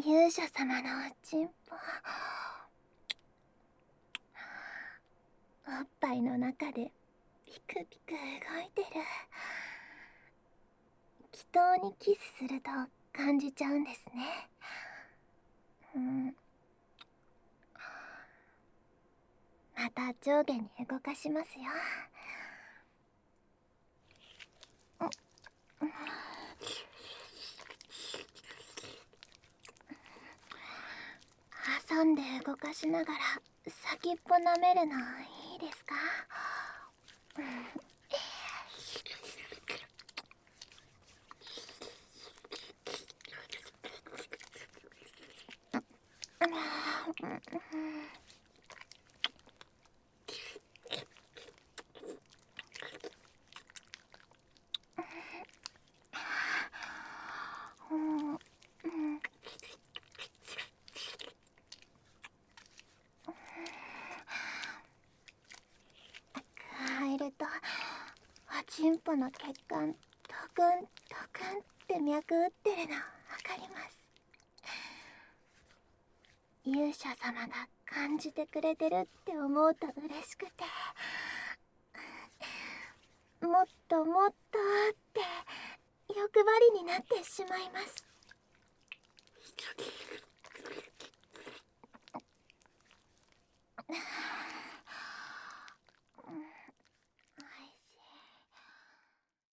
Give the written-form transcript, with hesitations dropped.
勇者様のおちんぽ、おっぱいの中でピクピク動いてる。祈祷にキスすると感じちゃうんですね。また上下に動かしますよ。挟んで動かしながら先っぽ舐めるのいいですか？入るとおちんぽの血管トクントクンって脈打ってるのわかります。勇者様が感じてくれてるって思うと嬉しくて、もっともっとって欲張りになってしまいます。